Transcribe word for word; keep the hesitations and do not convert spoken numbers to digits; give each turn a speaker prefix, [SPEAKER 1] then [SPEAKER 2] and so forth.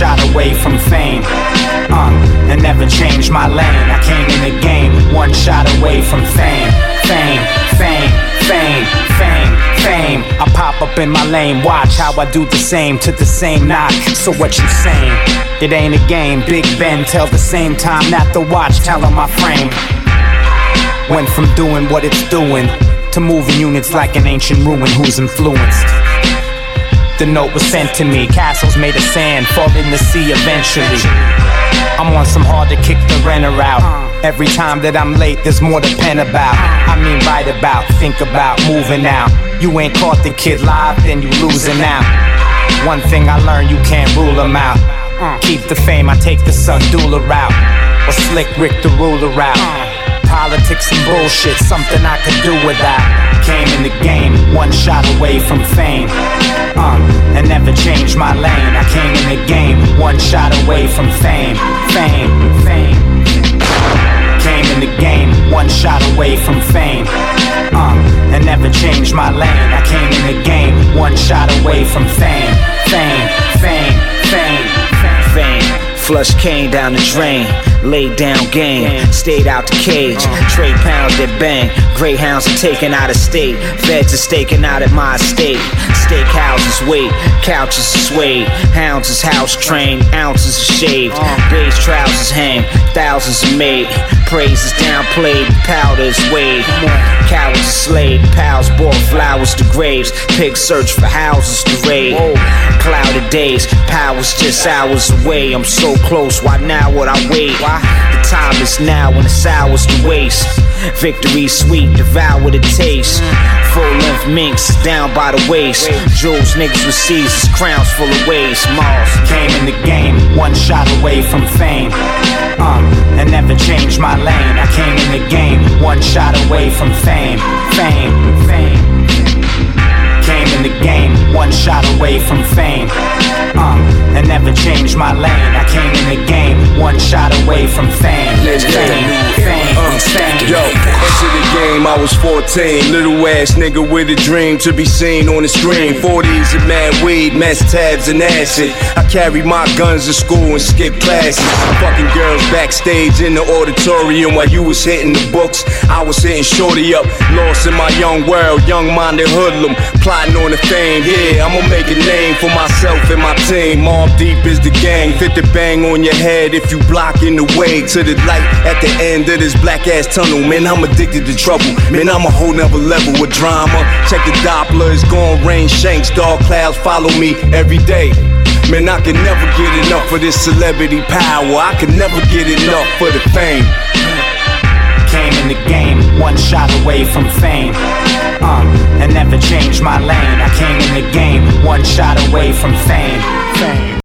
[SPEAKER 1] shot away from fame. Uh, and never changed my lane. I came in the game, one shot away from fame. Fame, fame, fame, fame, fame. I pop up in my lane, watch how I do the same to the same knock. So what you saying? It ain't a game. Big Ben tell the same time, not the watch, tell him my frame. Went from doing what it's doing to moving units like an ancient ruin. Who's influenced? The note was sent to me, castles made of sand fall in the sea eventually. I'm on some hard to kick the renter out. Every time that I'm late, there's more to pen about. I mean write about, think about, moving out. You ain't caught the kid live, then you losing out. One thing I learned, you can't rule them out. Keep the fame, I take the Sundula route, or Slick Rick the ruler route. Politics and bullshit, something I could do without. Came in the game, one shot away from fame. Uh, and never changed my lane. I came in the game, one shot away from fame. Fame, fame. Came in the game, one shot away from fame. Uh, and never changed my lane. I came in the game, one shot away from fame. Fame, fame, fame, fame, fame.
[SPEAKER 2] Flush cane down the drain, laid down game, stayed out the cage, trade pounds that bang, greyhounds are taken out of state, feds are staking out at my estate, steakhouses wait, couches are swayed, hounds is house trained, ounces are shaved, beige trousers hang, thousands are made, praise is downplayed, powder is weighed, cowards are slayed, pals bought flowers to graves, pigs search for houses to raid, clouded days, power's just hours away, I'm so close, why now would I wait? The time is now and it's hours to waste. Victory sweet, devour the taste. Full length minks down by the waist. Jewels niggas with Caesars, crowns full of waste. Mars
[SPEAKER 1] came in the game, one shot away from fame. Uh, and never changed my lane. I came in the game, one shot away from fame. Fame, fame. Came in the game, one shot away from fame. Uh, and never changed my lane. I came in the game, one shot away from fame.
[SPEAKER 3] Let's get a new
[SPEAKER 1] fame,
[SPEAKER 3] uh,
[SPEAKER 1] fame.
[SPEAKER 3] Yo, into the game, I was fourteen. Little ass nigga with a dream to be seen on the screen. forties and mad weed, mess tabs and acid. I carry my guns to school and skip classes. Fucking girls backstage in the auditorium while you was hitting the books. I was hitting shorty up, lost in my young world, young-minded hoodlum, plotting on the fame. Yeah, I'ma make a name for myself and my team. Mob Deep is the gang, fit the bang on your head if you blocking the way to the light at the end of this black ass tunnel. Man, I'm addicted to trouble. Man, I'm a whole nother level with drama. Check the Doppler, it's gon' rain shanks, dark clouds follow me every day. Man, I can never get enough of this celebrity power. I can never get enough for the fame.
[SPEAKER 1] Came in the game, one shot away from fame. Uh, and never changed my lane. I came in the game, one shot away from fame. Fame.